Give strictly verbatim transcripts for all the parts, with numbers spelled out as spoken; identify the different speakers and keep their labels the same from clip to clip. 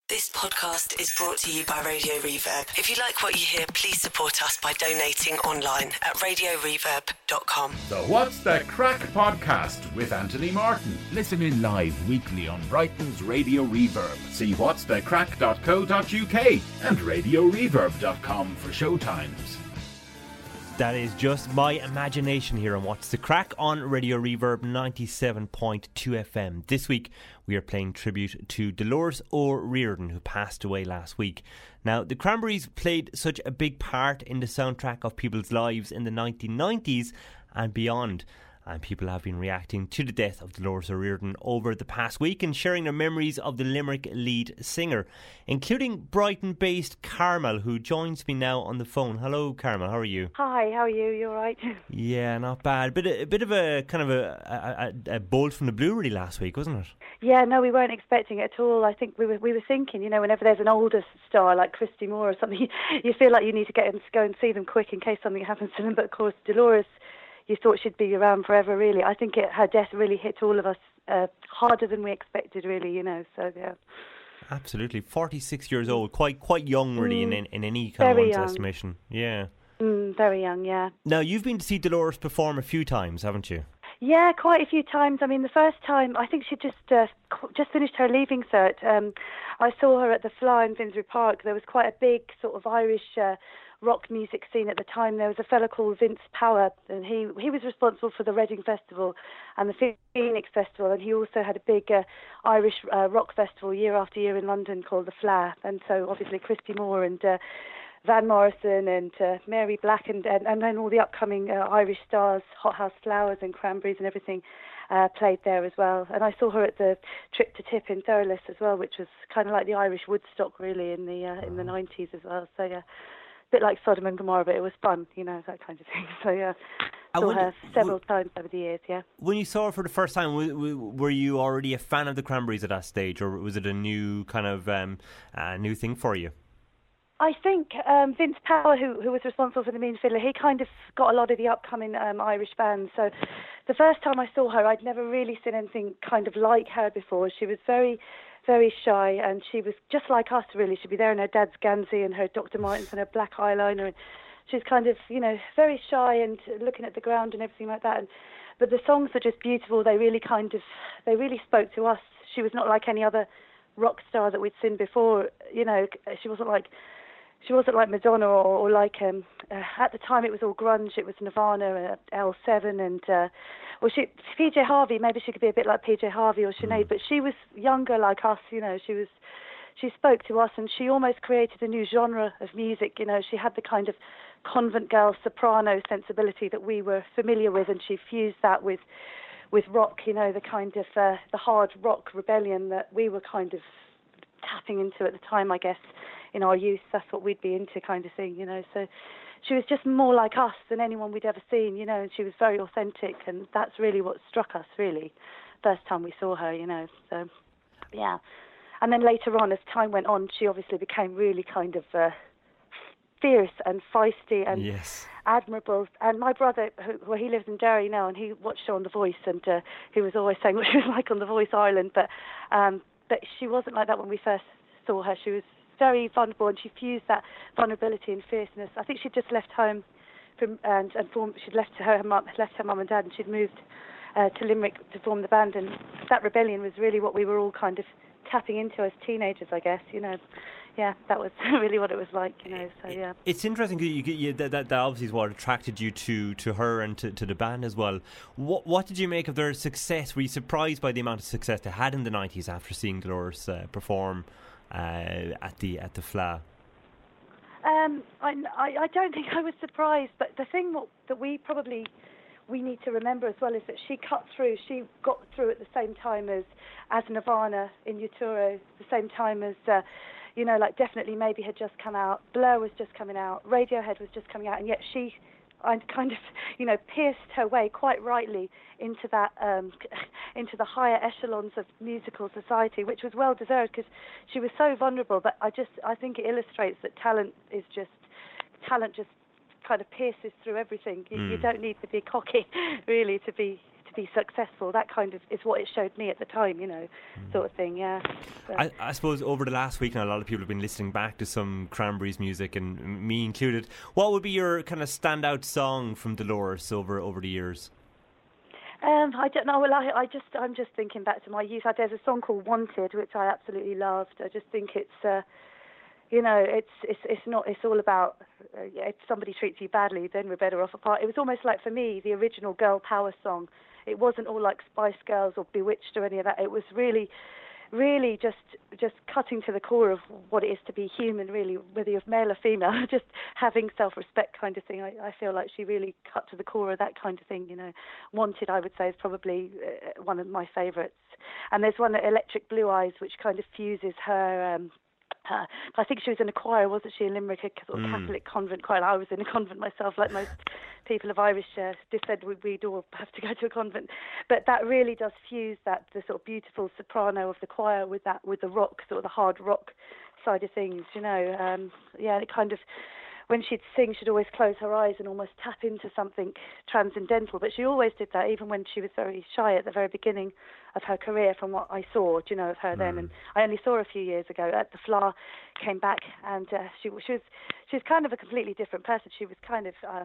Speaker 1: This podcast is brought to you by Radio Reverb. If you like what you hear, please support us by donating online at radio reverb dot com.
Speaker 2: The What's the Crack podcast with Anthony Martin. Listen in live weekly on Brighton's Radio Reverb. See whats the crack dot co dot uk and radio reverb dot com for showtimes.
Speaker 3: That is just my imagination here on What's the Crack on Radio Reverb ninety-seven point two F M. This week we are playing tribute to Dolores O'Riordan, who passed away last week. Now, the Cranberries played such a big part in the soundtrack of people's lives in the nineteen nineties and beyond. And people have been reacting to the death of Dolores O'Riordan over the past week and sharing their memories of the Limerick lead singer, including Brighton-based Carmel, who joins me now on the phone. Hello, Carmel. How are you?
Speaker 4: Hi. How are you? You all right?
Speaker 3: Yeah, not bad. Bit a, a bit of a kind of a, a, a bolt from the blue, really, last week, wasn't it?
Speaker 4: Yeah. No, we weren't expecting it at all. I think we were we were thinking, you know, whenever there's an older star like Christy Moore or something, you feel like you need to get in, go and see them quick in case something happens to them. But of course, Dolores, you thought she'd be around forever, really. I think it, her death really hit all of us uh, harder than we expected, really, you know, so yeah.
Speaker 3: Absolutely. forty-six years old, quite quite young, really, mm, in, in any kind of one's young. estimation. Yeah.
Speaker 4: Mm, very young, yeah.
Speaker 3: Now, you've been to see Dolores perform a few times, haven't you?
Speaker 4: Yeah, quite a few times. I mean, the first time, I think she just uh, just finished her leaving cert. Um, I saw her at the Fly in Finsbury Park. There was quite a big sort of Irish Uh, rock music scene at the time. There was a fellow called Vince Power, and he he was responsible for the Reading Festival and the Phoenix Festival, and he also had a big uh, Irish uh, rock festival year after year in London called the Flair. And so obviously Christy Moore and uh, Van Morrison and uh, Mary Black and, and and then all the upcoming uh, Irish stars, Hothouse Flowers and Cranberries and everything uh, played there as well. And I saw her at the Trip to Tip in Thurles as well, which was kind of like the Irish Woodstock really in the uh, in the nineties as well. So yeah. Bit like Sodom and Gomorrah, but it was fun, you know, that kind of thing. So yeah, saw wonder, her several w- times over the years. Yeah.
Speaker 3: When you saw her for the first time, w- w- were you already a fan of the Cranberries at that stage, or was it a new kind of um, uh, new thing for you?
Speaker 4: I think um, Vince Power, who who was responsible for the Mean Fiddler, he kind of got a lot of the upcoming um, Irish bands. So the first time I saw her, I'd never really seen anything kind of like her before. She was very very shy, and she was just like us, really. She'd be there in her dad's Gansey and her Doctor Martens and her black eyeliner, and she's kind of, you know, very shy and looking at the ground and everything like that. And but the songs are just beautiful. They really kind of, they really spoke to us. She was not like any other rock star that we'd seen before. You know, she wasn't like, she wasn't like Madonna or, or like, um, uh, at the time it was all grunge. It was Nirvana, uh, L seven, and uh, well, she P J Harvey. Maybe she could be a bit like P J Harvey or Sinead, mm. but she was younger like us. You know, she was, she spoke to us, and she almost created a new genre of music. You know, she had the kind of convent girl soprano sensibility that we were familiar with, and she fused that with, with rock. You know, the kind of uh, the hard rock rebellion that we were kind of tapping into at the time, I guess. In our youth, that's what we'd be into, kind of thing, you know. So she was just more like us than anyone we'd ever seen, you know, and she was very authentic, and that's really what struck us, really, first time we saw her, you know. So, yeah. And then later on, as time went on, she obviously became really kind of uh, fierce and feisty and
Speaker 3: yes.
Speaker 4: admirable. And my brother, who, well, he lives in Derry now, and he watched her on The Voice, and uh, he was always saying what she was like on The Voice Ireland, but, um, but she wasn't like that when we first saw her. She was very vulnerable, and she fused that vulnerability and fierceness. I think she'd just left home from and, and formed, she'd left her, her mum, left her mum and dad, and she'd moved uh, to Limerick to form the band. And that rebellion was really what we were all kind of tapping into as teenagers, I guess. You know, yeah, that was really what it was like. You know, so yeah.
Speaker 3: It's interesting that you, you that, that that obviously is what attracted you to, to her and to, to the band as well. What what did you make of their success? Were you surprised by the amount of success they had in the nineties after seeing Dolores uh, perform Uh, at the at the Fla?
Speaker 4: Um, I, I, I don't think I was surprised, but the thing that, that we probably we need to remember as well is that she cut through. She got through at the same time as as Nirvana in Utero, the same time as uh, you know, like Definitely Maybe had just come out, Blur was just coming out, Radiohead was just coming out, and yet she and kind of, you know, pierced her way quite rightly into that, um, into the higher echelons of musical society, which was well deserved because she was so vulnerable. But I just, I think it illustrates that talent is just, talent just kind of pierces through everything. You, mm. you don't need to be cocky, really, to be to be successful. That kind of is what it showed me at the time, you know, mm. sort of thing, yeah. So.
Speaker 3: I, I suppose over the last week now, a lot of people have been listening back to some Cranberries music, and me included. What would be your kind of standout song from Dolores over, over the years?
Speaker 4: Um, I don't know. Well, I, I just, I'm just thinking back to my youth. There's a song called "Wanted," which I absolutely loved. I just think it's, uh, you know, it's, it's, it's not. It's all about uh, if somebody treats you badly, then we're better off apart. It was almost like, for me, the original girl power song. It wasn't all like Spice Girls or Bewitched or any of that. It was really, really just, just cutting to the core of what it is to be human. Really, whether you're male or female, just having self-respect kind of thing. I, I feel like she really cut to the core of that kind of thing. You know, "Wanted," I would say, is probably uh, one of my favourites. And there's one, Electric Blue Eyes, which kind of fuses her. Um, Uh, I think she was in a choir, wasn't she, in Limerick, a sort of mm. Catholic convent choir. I was in a convent myself, like most people of Irish uh, descent. We'd all have to go to a convent. But that really does fuse that the sort of beautiful soprano of the choir with that, with the rock, sort of the hard rock side of things, you know. Um, yeah, it kind of, when she'd sing, she'd always close her eyes and almost tap into something transcendental. But she always did that, even when she was very shy at the very beginning of her career, from what I saw, you know, of her mm. then. And I only saw her a few years ago at the Fla, came back, and uh, she, she was she was kind of a completely different person. She was kind of uh,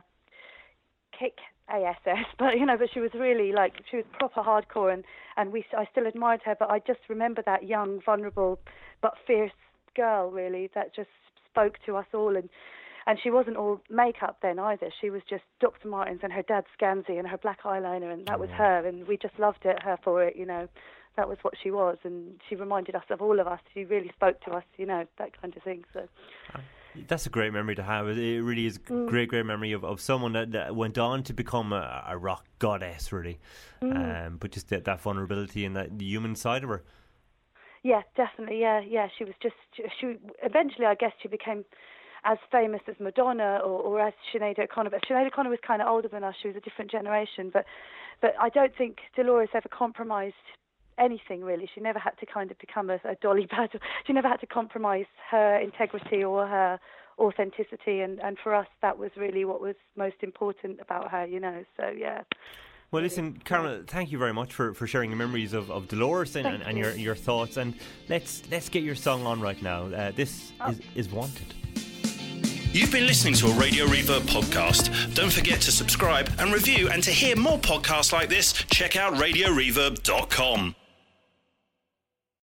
Speaker 4: kick ass, but you know, but she was really like, she was proper hardcore, and and we I still admired her. But I just remember that young, vulnerable, but fierce girl, really, that just spoke to us all. And. And she wasn't all makeup then either. She was just Doctor Martens and her dad's Scansy and her black eyeliner, and that was her. And we just loved it, her for it, you know. That was what she was, and she reminded us of all of us. She really spoke to us, you know, that kind of thing. So
Speaker 3: that's a great memory to have. It really is a mm. great, great memory of, of someone that, that went on to become a, a rock goddess, really. Mm. Um, but just that, that vulnerability and that the human side of her.
Speaker 4: Yeah, definitely. Yeah, yeah. She was just. She eventually, I guess, she became as famous as Madonna or, or as Sinead O'Connor. But Sinead O'Connor was kind of older than us. She was a different generation. But but I don't think Dolores ever compromised anything, really. She never had to kind of become a, a Dolly Parton. She never had to compromise her integrity or her authenticity. And, and for us, that was really what was most important about her, you know. So, yeah.
Speaker 3: Well, listen, Carol, thank you very much for, for sharing your memories of, of Dolores and, and, and your, your thoughts. And let's let's get your song on right now. Uh, this oh. is, is Wanted.
Speaker 5: You've been listening to a Radio Reverb podcast. Don't forget to subscribe and review, and to hear more podcasts like this, check out radio reverb dot com.